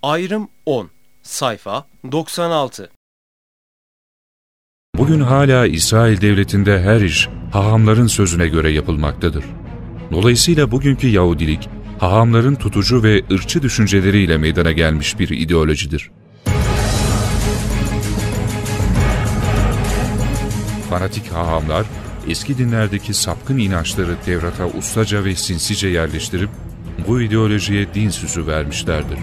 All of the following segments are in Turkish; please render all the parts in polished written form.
Ayrım 10, sayfa 96. Bugün hala İsrail devletinde her iş hahamların sözüne göre yapılmaktadır. Dolayısıyla bugünkü Yahudilik, hahamların tutucu ve ırkçı düşünceleriyle meydana gelmiş bir ideolojidir. Fanatik hahamlar, eski dinlerdeki sapkın inançları Tevrat'a ustaca ve sinsice yerleştirip, bu ideolojiye din süsü vermişlerdir.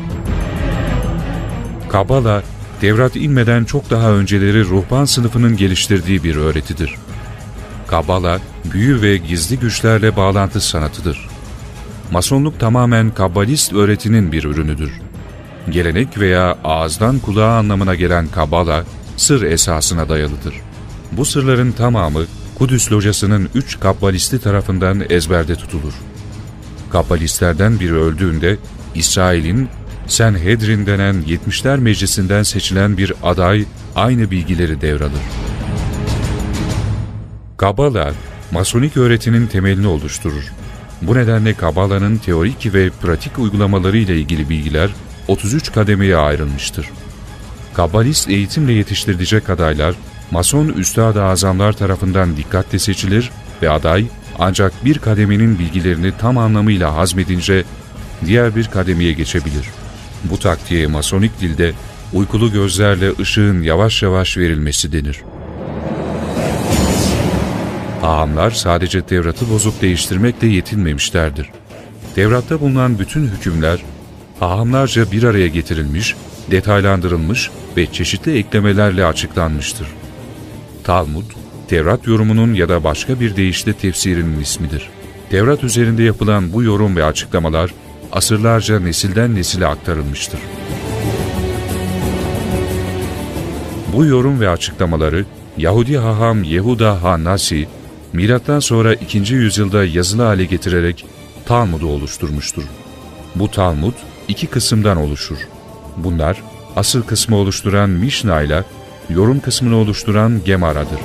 Kabala, Tevrat inmeden çok daha önceleri ruhban sınıfının geliştirdiği bir öğretidir. Kabala, büyü ve gizli güçlerle bağlantı sanatıdır. Masonluk tamamen kabbalist öğretinin bir ürünüdür. Gelenek veya ağızdan kulağa anlamına gelen Kabala, sır esasına dayalıdır. Bu sırların tamamı, Kudüs locasının 3 kabbalisti tarafından ezberde tutulur. Kabbalistlerden biri öldüğünde, İsrail'in Sanhedrin denen 70'ler meclisinden seçilen bir aday aynı bilgileri devralır. Kabala, Masonik öğretinin temelini oluşturur. Bu nedenle Kabala'nın teorik ve pratik uygulamaları ile ilgili bilgiler 33 kademeye ayrılmıştır. Kabbalist eğitimle yetiştirilecek adaylar, Mason Üstad-ı Azamlar tarafından dikkatle seçilir ve aday ancak bir kademenin bilgilerini tam anlamıyla hazmedince diğer bir kademeye geçebilir. Bu taktiğe Masonik dilde uykulu gözlerle ışığın yavaş yavaş verilmesi denir. Hahamlar sadece Tevrat'ı bozup değiştirmekle yetinmemişlerdir. Tevrat'ta bulunan bütün hükümler hahamlarca bir araya getirilmiş, detaylandırılmış ve çeşitli eklemelerle açıklanmıştır. Talmud, Tevrat yorumunun ya da başka bir deyişle tefsirinin ismidir. Tevrat üzerinde yapılan bu yorum ve açıklamalar asırlarca nesilden nesile aktarılmıştır. Bu yorum ve açıklamaları Yahudi haham Yehuda ha-Nasi, milattan sonra 2. yüzyılda yazılı hale getirerek Talmud'u oluşturmuştur. Bu Talmud 2 kısımdan oluşur. Bunlar, asıl kısmı oluşturan Mişna ile yorum kısmını oluşturan Gemara'dır.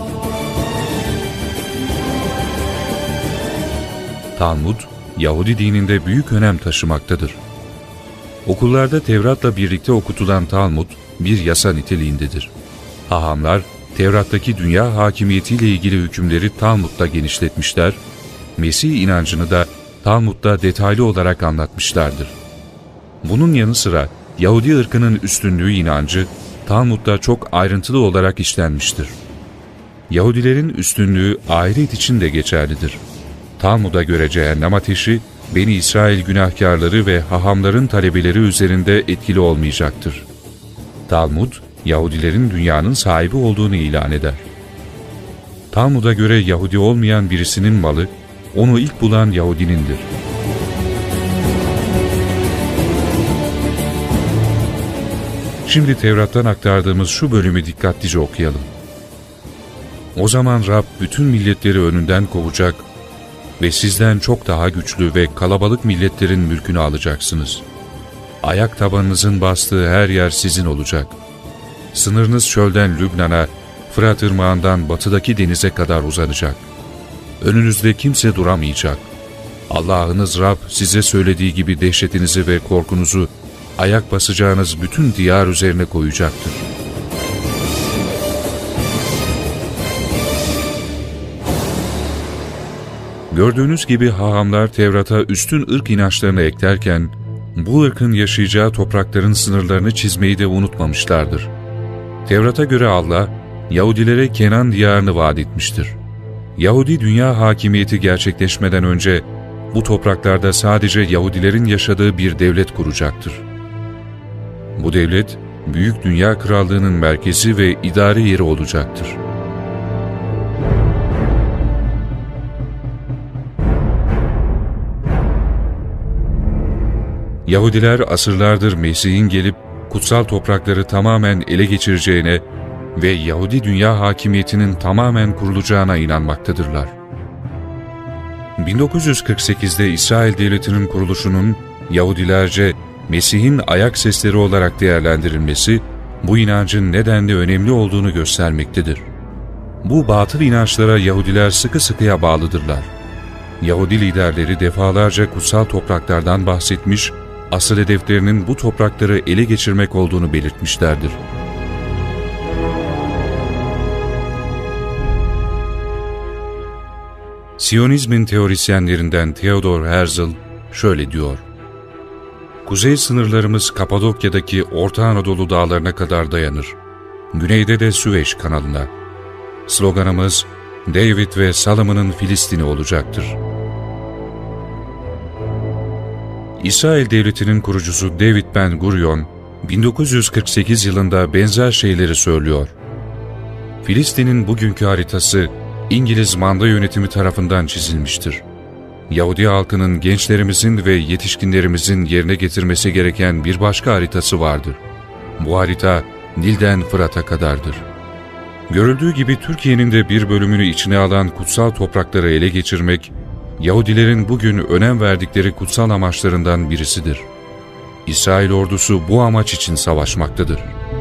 Talmud, Yahudi dininde büyük önem taşımaktadır. Okullarda Tevrat'la birlikte okutulan Talmud, bir yasa niteliğindedir. Hahamlar, Tevrat'taki dünya hakimiyetiyle ilgili hükümleri Talmud'da genişletmişler, Mesih inancını da Talmud'da detaylı olarak anlatmışlardır. Bunun yanı sıra Yahudi ırkının üstünlüğü inancı Talmud'da çok ayrıntılı olarak işlenmiştir. Yahudilerin üstünlüğü ahiret için de geçerlidir. Talmud'a göre cehennem ateşi, Beni İsrail günahkarları ve hahamların talebeleri üzerinde etkili olmayacaktır. Talmud, Yahudilerin dünyanın sahibi olduğunu ilan eder. Talmud'a göre Yahudi olmayan birisinin malı, onu ilk bulan Yahudinindir. Şimdi Tevrat'tan aktardığımız şu bölümü dikkatlice okuyalım. O zaman Rab bütün milletleri önünden kovacak ve sizden çok daha güçlü ve kalabalık milletlerin mülkünü alacaksınız. Ayak tabanınızın bastığı her yer sizin olacak. Sınırınız çölden Lübnan'a, Fırat Irmağı'ndan batıdaki denize kadar uzanacak. Önünüzde kimse duramayacak. Allah'ınız Rab size söylediği gibi dehşetinizi ve korkunuzu ayak basacağınız bütün diyar üzerine koyacaktır. Gördüğünüz gibi hahamlar Tevrat'a üstün ırk inançlarını eklerken, bu ırkın yaşayacağı toprakların sınırlarını çizmeyi de unutmamışlardır. Tevrat'a göre Allah, Yahudilere Kenan diyarını vaat etmiştir. Yahudi dünya hakimiyeti gerçekleşmeden önce, bu topraklarda sadece Yahudilerin yaşadığı bir devlet kuracaktır. Bu devlet, Büyük Dünya Krallığı'nın merkezi ve idare yeri olacaktır. Yahudiler asırlardır Mesih'in gelip kutsal toprakları tamamen ele geçireceğine ve Yahudi dünya hakimiyetinin tamamen kurulacağına inanmaktadırlar. 1948'de İsrail Devleti'nin kuruluşunun Yahudilerce Mesih'in ayak sesleri olarak değerlendirilmesi, bu inancın nedenli önemli olduğunu göstermektedir. Bu batıl inançlara Yahudiler sıkı sıkıya bağlıdırlar. Yahudi liderleri defalarca kutsal topraklardan bahsetmiş asıl hedeflerinin bu toprakları ele geçirmek olduğunu belirtmişlerdir. Siyonizmin teorisyenlerinden Theodor Herzl şöyle diyor: "Kuzey sınırlarımız Kapadokya'daki Orta Anadolu dağlarına kadar dayanır. Güneyde de Süveyş kanalına. Sloganımız David ve Salomon'un Filistin'i olacaktır." İsrail Devleti'nin kurucusu David Ben Gurion, 1948 yılında benzer şeyleri söylüyor. Filistin'in bugünkü haritası İngiliz manda yönetimi tarafından çizilmiştir. Yahudi halkının, gençlerimizin ve yetişkinlerimizin yerine getirmesi gereken bir başka haritası vardır. Bu harita Nil'den Fırat'a kadardır. Görüldüğü gibi Türkiye'nin de bir bölümünü içine alan kutsal toprakları ele geçirmek, Yahudilerin bugün önem verdikleri kutsal amaçlarından birisidir. İsrail ordusu bu amaç için savaşmaktadır.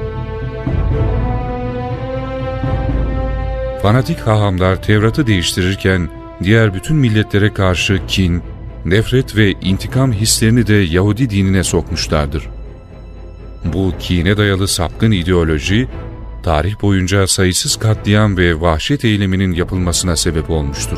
Fanatik hahamlar Tevrat'ı değiştirirken diğer bütün milletlere karşı kin, nefret ve intikam hislerini de Yahudi dinine sokmuşlardır. Bu kine dayalı sapkın ideoloji, tarih boyunca sayısız katliam ve vahşet eyleminin yapılmasına sebep olmuştur.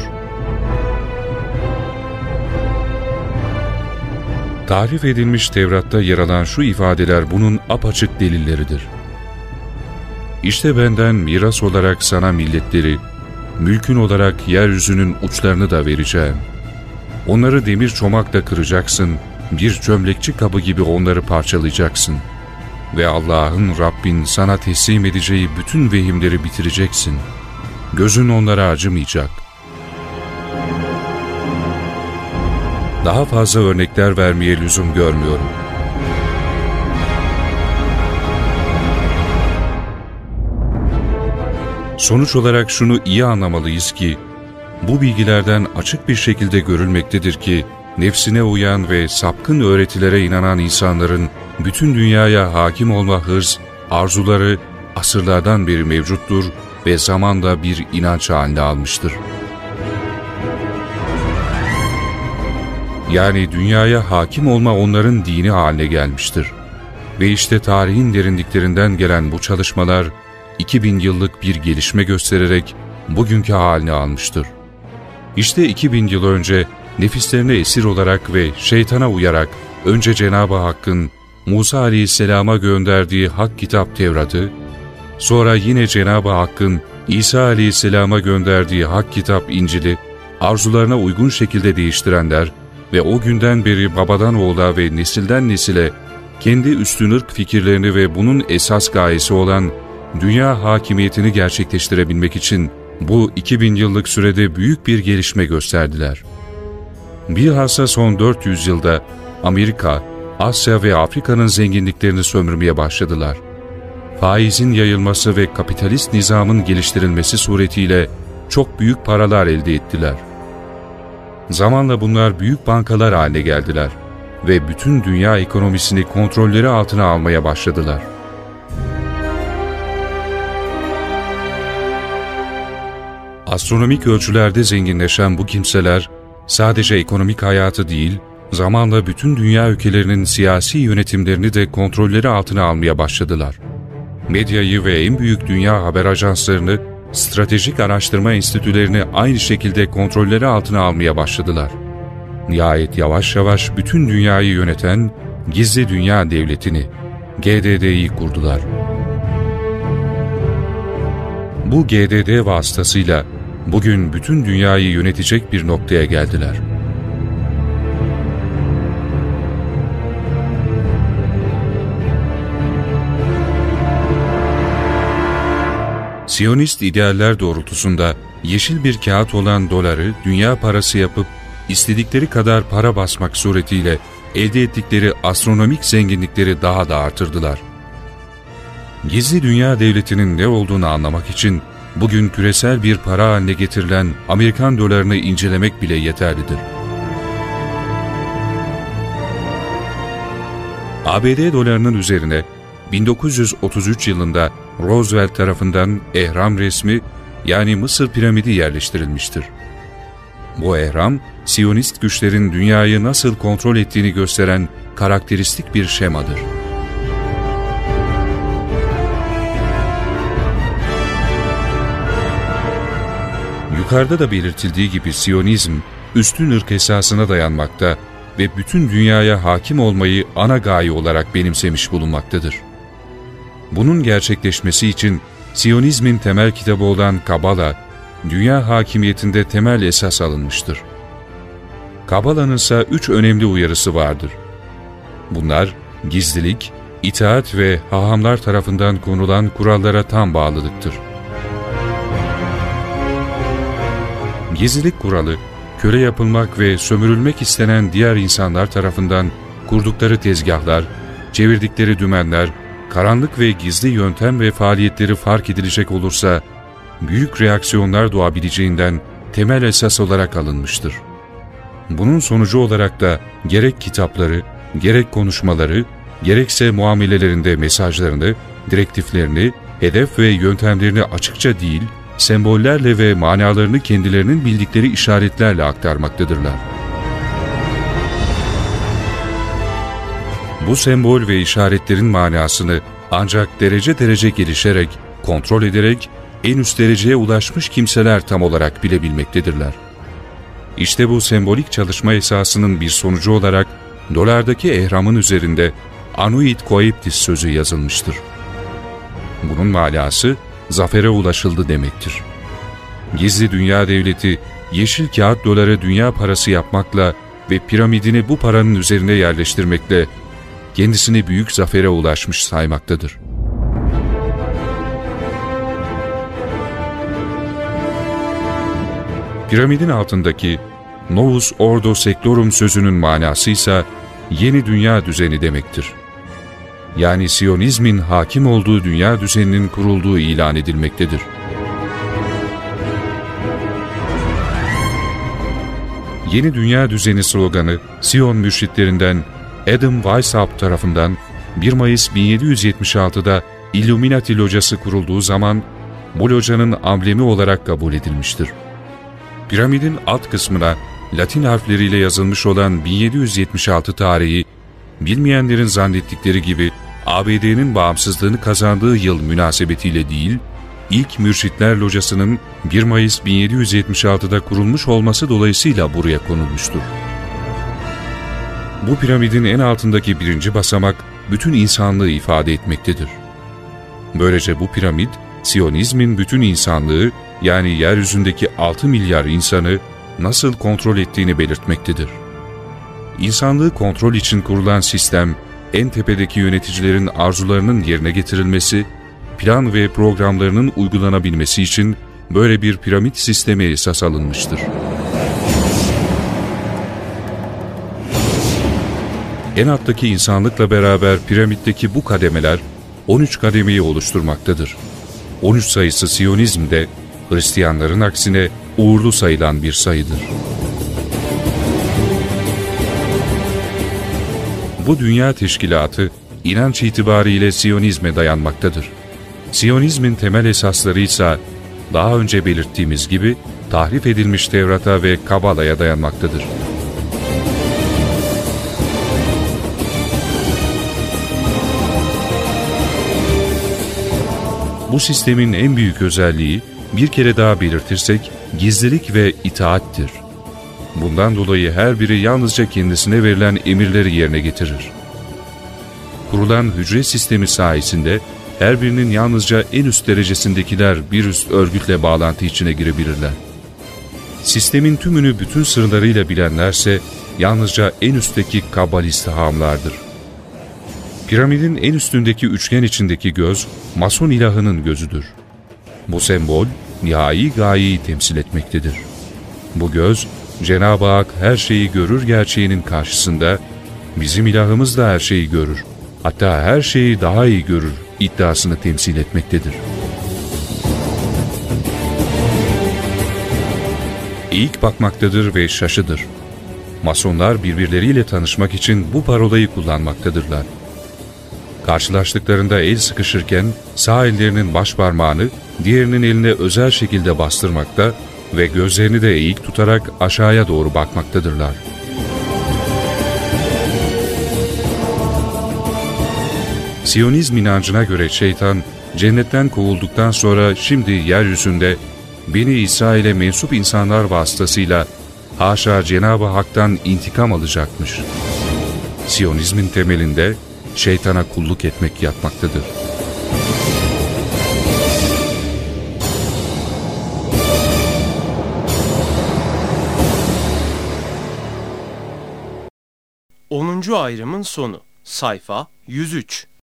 Tarif edilmiş Tevrat'ta yer alan şu ifadeler bunun apaçık delilleridir. "İşte benden miras olarak sana milletleri, mülkün olarak yeryüzünün uçlarını da vereceğim. Onları demir çomakla kıracaksın, bir çömlekçi kabı gibi onları parçalayacaksın. Ve Allah'ın Rabbin sana teslim edeceği bütün vehimleri bitireceksin. Gözün onlara acımayacak." Daha fazla örnekler vermeye lüzum görmüyorum. Sonuç olarak şunu iyi anlamalıyız ki, bu bilgilerden açık bir şekilde görülmektedir ki, nefsine uyan ve sapkın öğretilere inanan insanların bütün dünyaya hakim olma hırs, arzuları asırlardan beri mevcuttur ve zamanla bir inanç haline almıştır. Yani dünyaya hakim olma onların dini haline gelmiştir. Ve işte tarihin derinliklerinden gelen bu çalışmalar, 2000 yıllık bir gelişme göstererek bugünkü halini almıştır. İşte 2000 yıl önce nefislerine esir olarak ve şeytana uyarak önce Cenab-ı Hakk'ın Musa Aleyhisselam'a gönderdiği Hak Kitap Tevrat'ı, sonra yine Cenab-ı Hakk'ın İsa Aleyhisselam'a gönderdiği Hak Kitap İncil'i arzularına uygun şekilde değiştirenler ve o günden beri babadan oğula ve nesilden nesile kendi üstün ırk fikirlerini ve bunun esas gayesi olan dünya hakimiyetini gerçekleştirebilmek için bu 2000 yıllık sürede büyük bir gelişme gösterdiler. Bilhassa son 400 yılda Amerika, Asya ve Afrika'nın zenginliklerini sömürmeye başladılar. Faizin yayılması ve kapitalist nizamın geliştirilmesi suretiyle çok büyük paralar elde ettiler. Zamanla bunlar büyük bankalar haline geldiler ve bütün dünya ekonomisini kontrolleri altına almaya başladılar. Astronomik ölçülerde zenginleşen bu kimseler, sadece ekonomik hayatı değil, zamanla bütün dünya ülkelerinin siyasi yönetimlerini de kontrolleri altına almaya başladılar. Medyayı ve en büyük dünya haber ajanslarını, stratejik araştırma enstitülerini aynı şekilde kontrolleri altına almaya başladılar. Nihayet yavaş yavaş bütün dünyayı yöneten Gizli Dünya Devleti'ni, GDD'yi kurdular. Bu GDD vasıtasıyla bugün bütün dünyayı yönetecek bir noktaya geldiler. Siyonist idealler doğrultusunda yeşil bir kağıt olan doları dünya parası yapıp istedikleri kadar para basmak suretiyle elde ettikleri astronomik zenginlikleri daha da artırdılar. Gizli Dünya Devleti'nin ne olduğunu anlamak için bugün küresel bir para haline getirilen Amerikan dolarını incelemek bile yeterlidir. ABD dolarının üzerine 1933 yılında Roosevelt tarafından ehram resmi yani Mısır piramidi yerleştirilmiştir. Bu ehram, Siyonist güçlerin dünyayı nasıl kontrol ettiğini gösteren karakteristik bir şemadır. Yukarıda da belirtildiği gibi Siyonizm, üstün ırk esasına dayanmakta ve bütün dünyaya hakim olmayı ana gaye olarak benimsemiş bulunmaktadır. Bunun gerçekleşmesi için Siyonizmin temel kitabı olan Kabala, dünya hakimiyetinde temel esas alınmıştır. Kabala'nın ise 3 önemli uyarısı vardır. Bunlar, gizlilik, itaat ve hahamlar tarafından konulan kurallara tam bağlılıktır. Gizlilik kuralı, köle yapılmak ve sömürülmek istenen diğer insanlar tarafından kurdukları tezgahlar, çevirdikleri dümenler, karanlık ve gizli yöntem ve faaliyetleri fark edilecek olursa, büyük reaksiyonlar doğabileceğinden temel esas olarak alınmıştır. Bunun sonucu olarak da gerek kitapları, gerek konuşmaları, gerekse muamelelerinde mesajlarını, direktiflerini, hedef ve yöntemlerini açıkça değil, sembollerle ve manalarını kendilerinin bildikleri işaretlerle aktarmaktadırlar. Bu sembol ve işaretlerin manasını ancak derece derece gelişerek, kontrol ederek en üst dereceye ulaşmış kimseler tam olarak bilebilmektedirler. İşte bu sembolik çalışma esasının bir sonucu olarak dolardaki ehramın üzerinde Anuit Coeptis sözü yazılmıştır. Bunun manası zafere ulaşıldı demektir. Gizli dünya devleti yeşil kağıt doları dünya parası yapmakla ve piramidini bu paranın üzerine yerleştirmekle kendisini büyük zafere ulaşmış saymaktadır. Piramidin altındaki Novus Ordo Seclorum sözünün manası ise yeni dünya düzeni demektir. Yani Siyonizmin hakim olduğu dünya düzeninin kurulduğu ilan edilmektedir. Yeni dünya düzeni sloganı Siyon mürşitlerinden Adam Weishaupt tarafından 1 Mayıs 1776'da Illuminati locası kurulduğu zaman bu locanın amblemi olarak kabul edilmiştir. Piramidin alt kısmına Latin harfleriyle yazılmış olan 1776 tarihi, bilmeyenlerin zannettikleri gibi ABD'nin bağımsızlığını kazandığı yıl münasebetiyle değil, ilk Mürşitler Locası'nın 1 Mayıs 1776'da kurulmuş olması dolayısıyla buraya konulmuştur. Bu piramidin en altındaki 1. basamak bütün insanlığı ifade etmektedir. Böylece bu piramit, Siyonizmin bütün insanlığı, yani yeryüzündeki 6 milyar insanı nasıl kontrol ettiğini belirtmektedir. İnsanlığı kontrol için kurulan sistem, en tepedeki yöneticilerin arzularının yerine getirilmesi, plan ve programlarının uygulanabilmesi için böyle bir piramit sistemi esas alınmıştır. En alttaki insanlıkla beraber piramitteki bu kademeler 13 kademeyi oluşturmaktadır. 13 sayısı Siyonizm'de Hristiyanların aksine uğurlu sayılan bir sayıdır. Bu dünya teşkilatı inanç itibariyle Siyonizme dayanmaktadır. Siyonizmin temel esasları ise daha önce belirttiğimiz gibi tahrif edilmiş Tevrat'a ve Kabala'ya dayanmaktadır. Bu sistemin en büyük özelliği, bir kere daha belirtirsek, gizlilik ve itaattir. Bundan dolayı her biri yalnızca kendisine verilen emirleri yerine getirir. Kurulan hücre sistemi sayesinde her birinin yalnızca en üst derecesindekiler bir üst örgütle bağlantı içine girebilirler. Sistemin tümünü bütün sırlarıyla bilenlerse yalnızca en üstteki kabalist hahamlardır. Piramidin en üstündeki üçgen içindeki göz, Mason ilahının gözüdür. Bu sembol, nihai gayeyi temsil etmektedir. Bu göz, Cenab-ı Hak her şeyi görür gerçeğinin karşısında, bizim ilahımız da her şeyi görür, hatta her şeyi daha iyi görür iddiasını temsil etmektedir. Eğik bakmaktadır ve şaşıdır. Masonlar birbirleriyle tanışmak için bu parolayı kullanmaktadırlar. Karşılaştıklarında el sıkışırken sağ ellerinin baş parmağını diğerinin eline özel şekilde bastırmakta ve gözlerini de eğik tutarak aşağıya doğru bakmaktadırlar. Siyonizm inancına göre şeytan, cennetten kovulduktan sonra şimdi yeryüzünde Beni İsrail'e mensup insanlar vasıtasıyla haşa Cenab-ı Hak'tan intikam alacakmış. Siyonizmin temelinde şeytana kulluk etmek yatmaktadır. Onuncu ayrımın sonu. Sayfa 103.